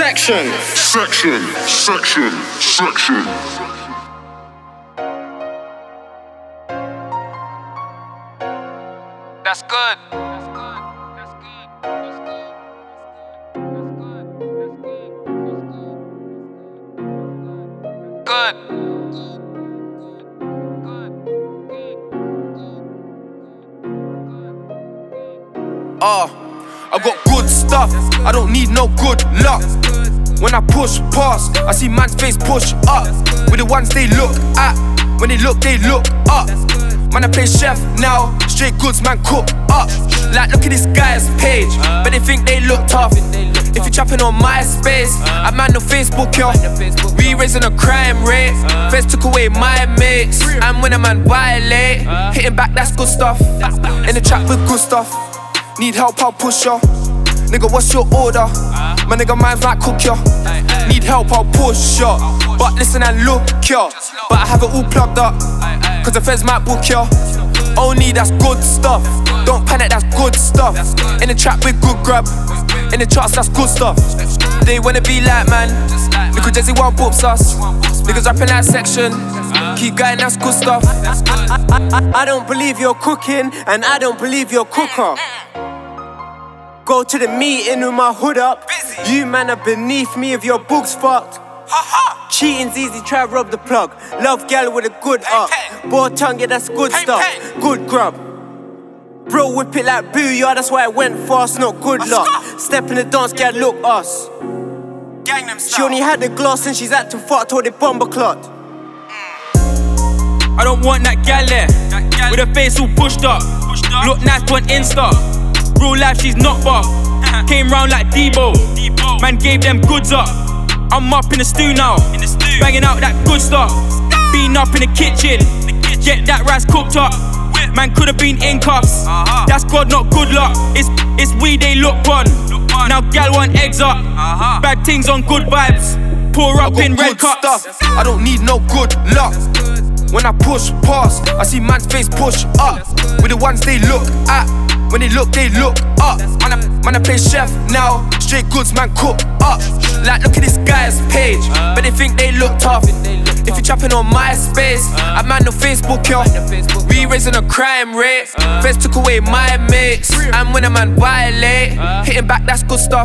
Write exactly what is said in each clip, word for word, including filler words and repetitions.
Section. Section. Section. Section. That's good. Good. Uh, I got good stuff, I don't need no good luck. When I push past, I see man's face push up. With the ones they look at, when they look, they look up. Man, I play chef now, straight goods, man, cook up. Like, look at this guy's page, but they think they look tough. If you trapping on MySpace, I man no Facebook, yo. We raising a crime rate, Feds took away my mates. And when a man violate, hitting back, that's good stuff. In the trap with good stuff. Need help, I'll push ya. Nigga, what's your order? My nigga, mine's like cook ya. Need help, I'll push ya. But listen and look ya. But I have it all plugged up, cause the feds might book ya. Only that's good stuff. Don't panic, that's good stuff. In the trap with good grub. In the charts, that's good stuff. They wanna be like man. Look at Jesse one books us. Niggas rapping that section. Keep going, that's good stuff. I, I, I, I don't believe you're cooking, and I don't believe you're cooker. Go to the meeting with my hood up. You man are beneath me if your book's fucked. Cheating's easy, try rob the plug. Love gal with a good up. Boy tongue, yeah, that's good stuff. Good grub. Bro, whip it like boo, yeah, that's why I went fast, not good luck. Step in the dance, gal, look us. She only had the glass and she's acting fucked, told it bomber clot. I don't want that gal there, with her face all pushed up. Look nice on Insta. Real life, she's not buff. Came round like Debo. Man gave them goods up. I'm up in the stew now, banging out that good stuff. Been up in the kitchen, get that rice cooked up. Man could've been in cuffs. That's God, not good luck. It's it's we they look on. Now gal want eggs up. Bad things on good vibes. Pour up in red cups. Stuff. I don't need no good luck. When I push past, I see man's face push up. With the ones they look at, when they look, they look up. Man, I, man, I play chef now, straight goods, man, cook up. Like, look at this guy's page, but they think they look tough. If you trapping on MySpace, I man no Facebook, yo. We raising a crime rate, Feds took away my mates. And when a man violate, hitting back, that's good stuff.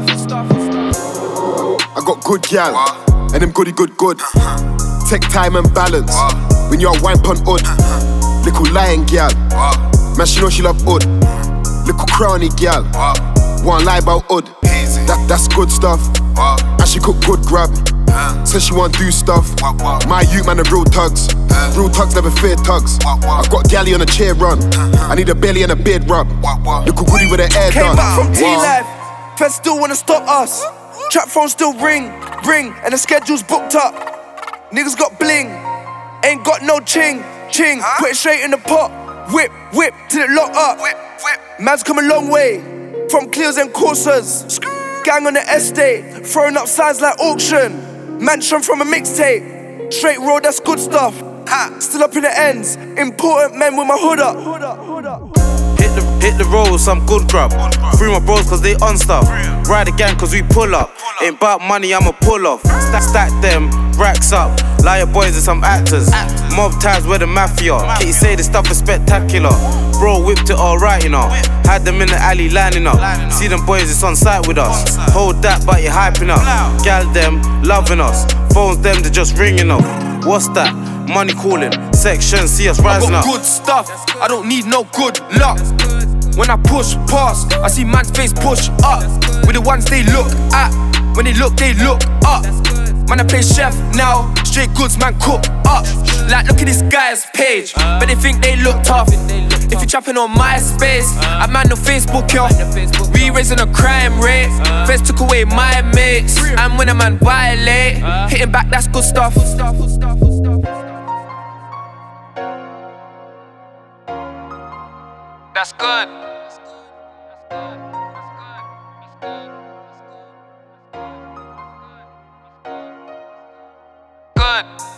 I got good gal, and them goody good good. Take time and balance, when you're wine pon odd. Little lion gal, man she know she love odd. Little crowny gal, one lie about odd. That, that's good stuff, and she cook good grab. Says she want do stuff. My youth man are real tugs. Real tugs never fear tugs. I've got galley on a chair run. I need a belly and a beard rub. Little goody with her hair done. Came back from T-Life, Feds still wanna stop us. Trap phone still ring, ring, and the schedule's booked up. Niggas got bling, ain't got no ching, ching. Put it straight in the pot, whip, whip, till it lock up. Man's come a long way, from Clears and Corsas. Gang on the estate, throwing up signs like auction. Mansion from a mixtape, straight road, that's good stuff. Still up in the ends, important men with my hood up. Hit the, hit the road, some good grub. Free my bros cause they on stuff. Ride the gang cause we pull up. Ain't about money, I'ma pull off. Stack, stack them, racks up. Liar boys and some actors. Mob ties where the mafia. Kitty say the stuff is spectacular. Bro whipped it alright, you know. Had them in the alley lining up. See them boys, it's on site with us. Hold that, but you're hyping up. Gal them, loving us. Phones them, they're just ringing up. What's that? Money calling. Section, see us rising I up. got good stuff, I don't need no good luck. When I push past, I see man's face push up. With the ones they look at, when they look, they look up. Man, I play chef now, straight goods, man, cook up. Like, look at this guy's page, but they think they look tough. If you trapping on MySpace, I man no Facebook, yo. We raising a crime rate, Feds took away my mates. And when a man violate, hitting back, that's good stuff. That's good. Good.